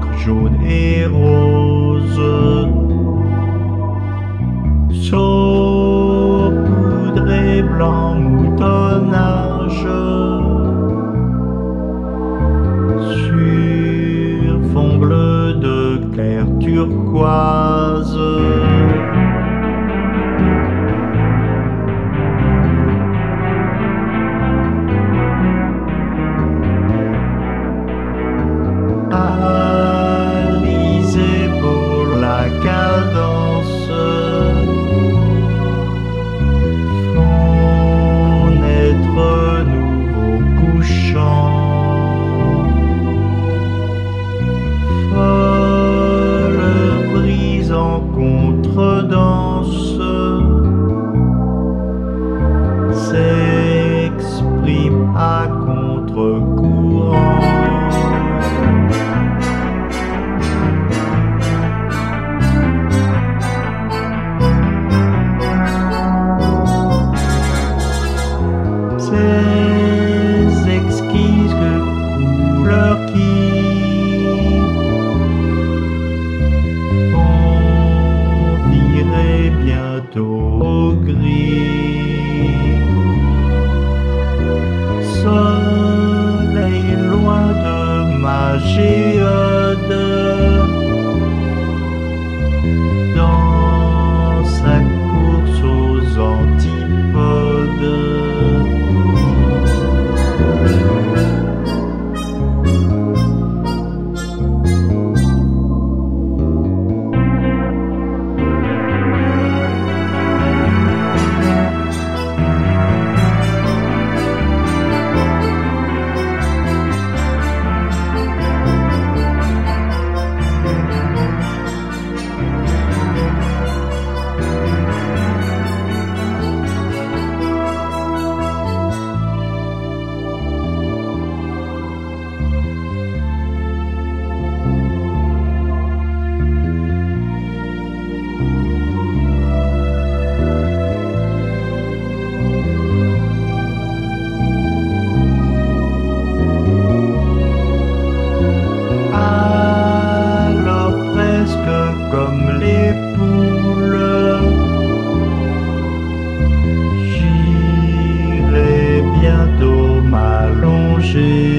ocre, jaune et rose. Saupoudré blanc moutonnage sur fond bleu de clair turquoise. Alizé pour la cadence, font naître nouveau couchant. Folle brise en contredanse s'exprime à contre-courant. Ces exquises couleurs qui vont virer bientôt au gris. Soleil loin de ma géode, dans sa course aux antipodes. Comme les poules, j'irai bientôt m'allonger.